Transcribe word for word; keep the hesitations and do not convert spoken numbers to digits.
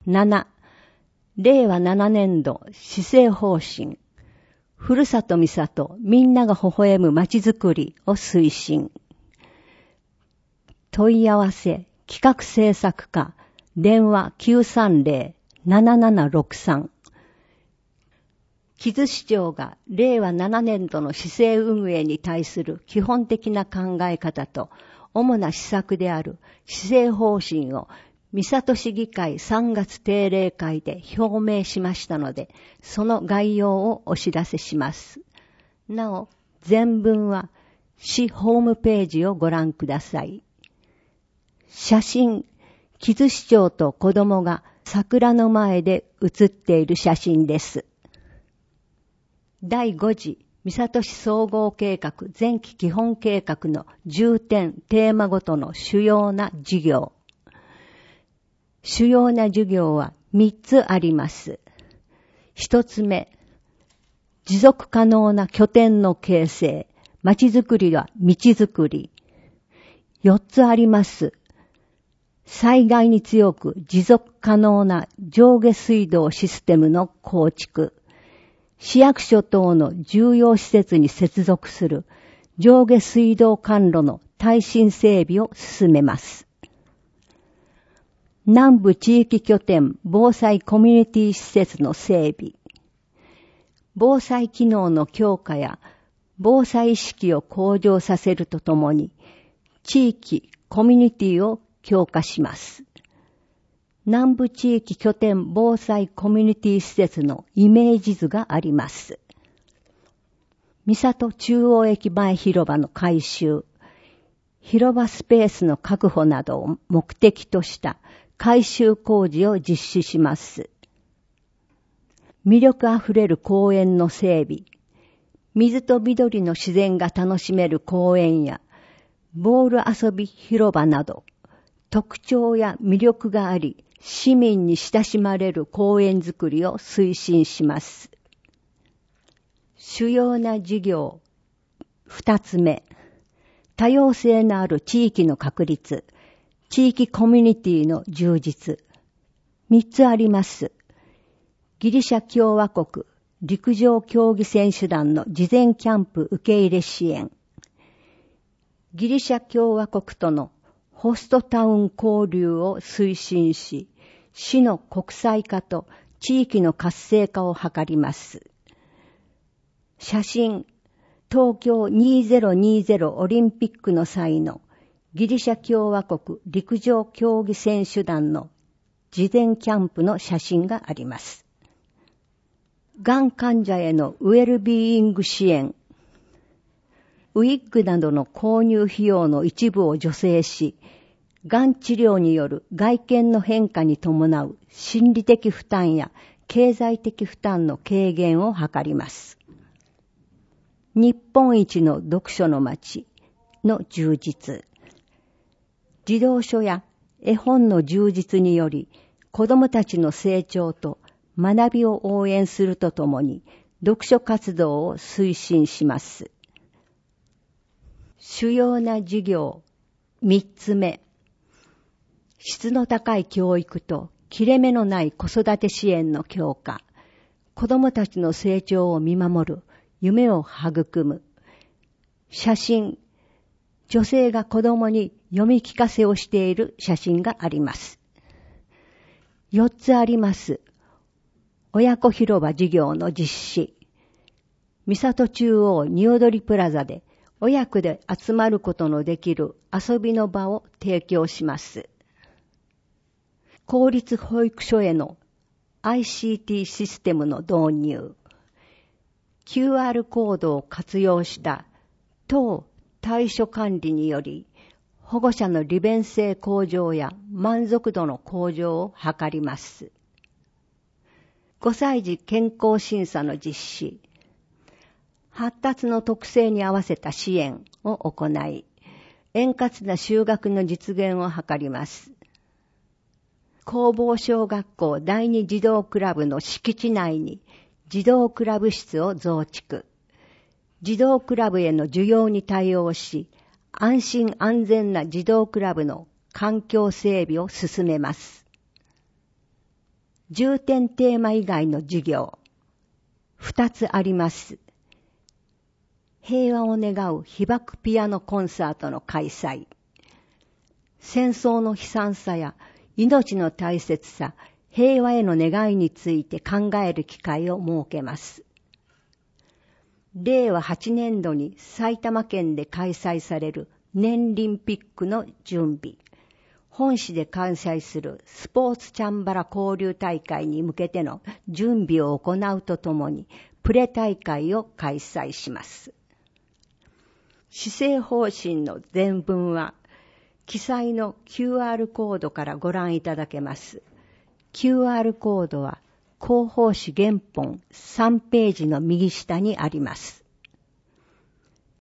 なな、れいわななねんど施政方針。ふるさとみさとみんなが微笑むまちづくりを推進。問い合わせ企画制作課電話 きゅうさんぜろ ななななろくさん。木津市長がれいわななねんどの市政運営に対する基本的な考え方と主な施策である市政方針を三郷市議会さんがつ定例会で表明しましたので、その概要をお知らせします。なお、全文は市ホームページをご覧ください。写真、木津市長と子供が桜の前で写っている写真です。だいご次三郷市総合計画前期基本計画の重点テーマごとの主要な事業。主要な事業はみっつあります。一つ目、持続可能な拠点の形成。まちづくりは道づくり。四つあります。災害に強く持続可能な上下水道システムの構築。市役所等の重要施設に接続する上下水道管路の耐震整備を進めます。南部地域拠点防災コミュニティ施設の整備。防災機能の強化や防災意識を向上させるとともに、地域コミュニティを強化します。南部地域拠点防災コミュニティ施設のイメージ図があります。三郷中央駅前広場の改修、広場スペースの確保などを目的とした改修工事を実施します。魅力あふれる公園の整備、水と緑の自然が楽しめる公園やボール遊び広場など特徴や魅力があり、市民に親しまれる公園づくりを推進します。主要な事業、二つ目、多様性のある地域の確立、地域コミュニティの充実。三つあります。ギリシャ共和国陸上競技選手団の事前キャンプ受け入れ支援。ギリシャ共和国とのホストタウン交流を推進し、市の国際化と地域の活性化を図ります。写真、東京にせんにじゅうオリンピックの際のギリシャ共和国陸上競技選手団の事前キャンプの写真があります。がん患者へのウェルビーイング支援、ウィッグなどの購入費用の一部を助成し、がん治療による外見の変化に伴う心理的負担や経済的負担の軽減を図ります。日本一の読書の街の充実。児童書や絵本の充実により、子どもたちの成長と学びを応援するとともに、読書活動を推進します。主要な事業、三つ目。質の高い教育と切れ目のない子育て支援の強化。子どもたちの成長を見守る、夢を育む。写真、女性が子供に読み聞かせをしている写真があります。四つあります。親子広場事業の実施。三郷中央におどりプラザで親子で集まることのできる遊びの場を提供します。公立保育所への アイシーティー システムの導入。キューアール コードを活用した等対処管理により、保護者の利便性向上や満足度の向上を図ります。ごさい児健康審査の実施。発達の特性に合わせた支援を行い、円滑な就学の実現を図ります。工房小学校第二児童クラブの敷地内に児童クラブ室を増築。児童クラブへの需要に対応し、安心安全な児童クラブの環境整備を進めます。 重点テーマ以外の授業、二つあります。平和を願う被爆ピアノコンサートの開催。戦争の悲惨さや命の大切さ、平和への願いについて考える機会を設けます。れいわはちねんどに埼玉県で開催される年リンピックの準備、本市で開催するスポーツチャンバラ交流大会に向けての準備を行うとともに、プレ大会を開催します。施政方針の全文は、記載の キューアール コードからご覧いただけます。キューアール コードは広報誌原本さんページの右下にあります。